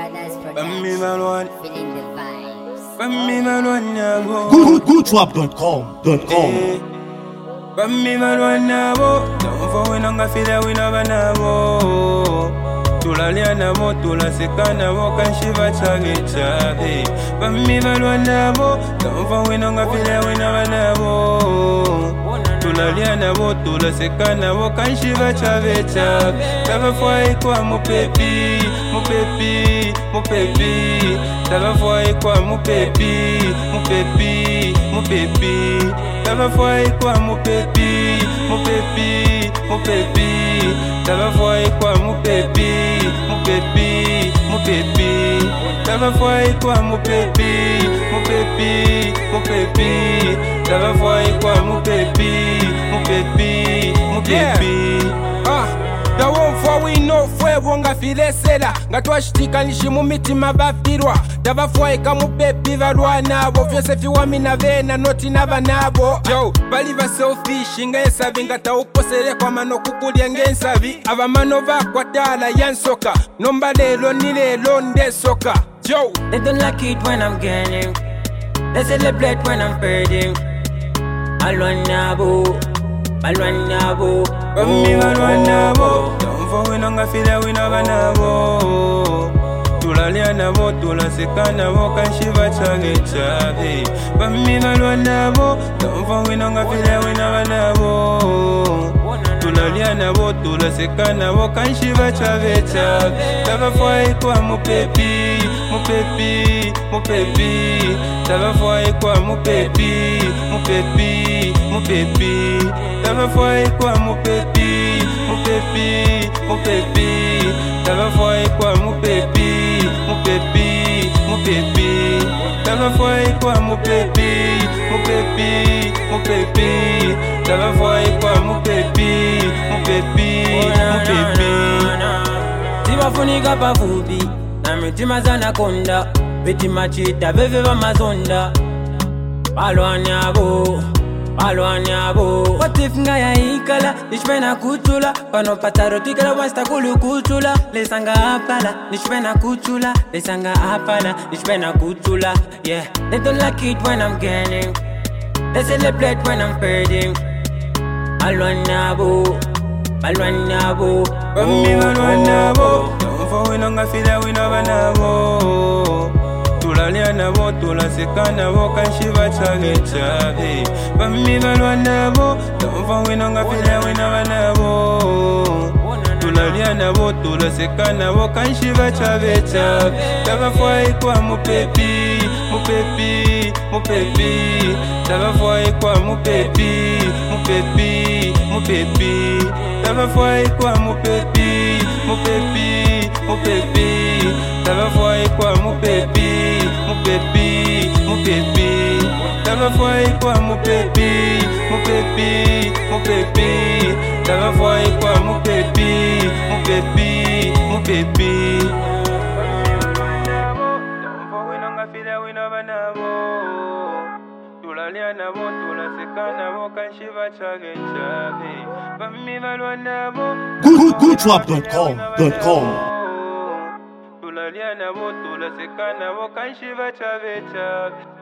Brothers Bammi Malwan, feeling the vibes. Bammi Malwan Nabo, Goodtrap.com. Bammi Malwan Nabo, don't for when I'm feel that we never know. Tulalia Nabo, Tulaseka Nabo, can shiva chage. Bammi Malwan Nabo, don't for when I'm feel that we never know. Tulalia Nabo, Tulaseka Nabo, can shiva chage. Tava foi kwa mupepi, mupepi, mupepi. Tava foi kwa mupepi, mupepi, mupepi. Tava foi kwa mupepi, mupepi, mupepi. Tava foi kwa mupepi, mupepi, mupepi. Tava foi kwa mupepi, mupepi, mupepi. Tava foi kwa mupepi, mupepi, mupepi. The one for we know fwe wonga file sela nga twashitika nishimu mitima bafirwa tabafwaika mupepi balwa nabo vyose fiwami na vena noti naba nabo yo bali ba selfish nga ensabi nga tawukosere kwa mano kukulya ngensabi abamano bakwatala yansoka nomba lelo ni lelo ndesoka yo. They don't like it when I'm gaining, they celebrate when I'm fading. Alwan nabo, alwan nabo. Bammi Malwan Nabo, don't for when I'm feel that we never know. Tulalia Nabo, Tulaseka Nabo, can shiva chage. Bammi Malwan Nabo, don't for when I'm feel that we never know. Tulalia Nabo, Tulaseka Nabo, can shiva chage. Tava foi kwa mupepi, mupepi, mupepi. Tava foi kwa mupepi, mupepi, mupepi. Tava foi kwa mupepi, mupepi, mupepi. Tava foi kwa mupepi, mupepi, mupepi. Tava foi kwa mupepi, mupepi, mupepi. Tava foi kwa mupepi, mupepi, mupepi. Tibafunika pafupi na mitima zanakonda vitima chita veve vamazonda balwanyabo balwanyabo. What if ngaya ikala nishpena kuchula panopata tikala wasta kulu kuchula lesanga apala nishpena kuchula lesanga apala nishpena kuchula. Yeah, they don't like it when I'm gaining, they celebrate when I'm fading. Balwanyabo balwanyabo. Bammi Malwan Nabo, don't for when I'm feel that we never know. Tulalia Nabo, Tulaseka Nabo, can shiva chage. Bammi Malwan Nabo, don't for when I'm feel that we never know. Tulalia Nabo, Tulaseka Nabo, can shiva chage. Tava foi kwa mupepi, mupepi, mupepi. Tava foi kwa mupepi, mupepi, mupepi. Tava foi kwa mupepi, mupepi, mupepi. Tava foi kwa mupepi, mupepi, mupepi. Tava foi kwa mupepi, mupepi, mupepi. Tava foi kwa mupepi, mupepi, mupepi. Tulalia Nabo, Tulaseka Nabo, can shiva chage. Bammi Malwan Nabo, Goodtrap.com. Tulalia Nabo, Tulaseka Nabo, can shiva chage.